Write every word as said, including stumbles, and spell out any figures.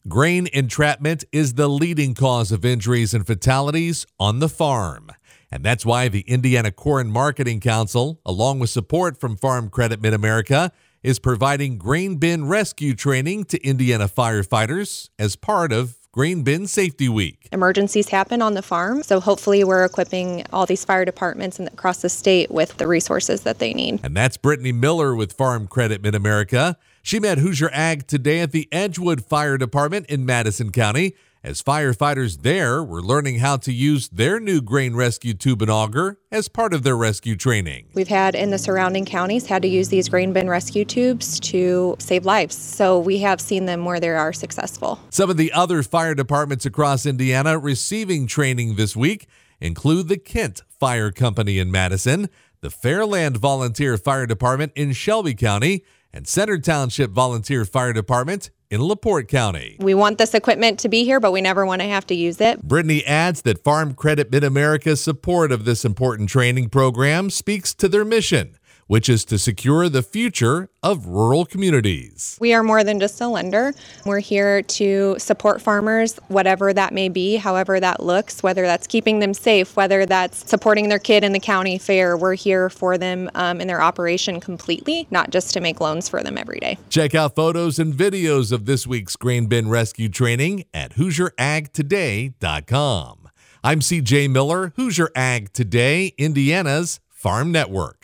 Grain entrapment is the leading cause of injuries and fatalities on the farm. And that's why the Indiana Corn Marketing Council, along with support from Farm Credit Mid-America, is providing grain bin rescue training to Indiana firefighters as part of Grain Bin Safety Week. Emergencies happen on the farm, so hopefully we're equipping all these fire departments across the state with the resources that they need. And that's Brittany Miller with Farm Credit Mid-America. She met Hoosier Ag today at the Edgewood Fire Department in Madison County as firefighters there were learning how to use their new grain rescue tube and auger as part of their rescue training. We've had in the surrounding counties had to use these grain bin rescue tubes to save lives, so we have seen them where they are successful. Some of the other fire departments across Indiana receiving training this week include the Kent Fire Company in Madison, the Fairland Volunteer Fire Department in Shelby County, and Center Township Volunteer Fire Department in LaPorte County. We want this equipment to be here, but we never want to have to use it. Brittany adds that Farm Credit Mid-America's support of this important training program speaks to their mission, which is to secure the future of rural communities. We are more than just a lender. We're here to support farmers, whatever that may be, however that looks, whether that's keeping them safe, whether that's supporting their kid in the county fair. We're here for them um, in their operation completely, not just to make loans for them every day. Check out photos and videos of this week's grain bin rescue training at Hoosier Ag Today dot com. I'm C J Miller, Hoosier Ag Today, Indiana's Farm Network.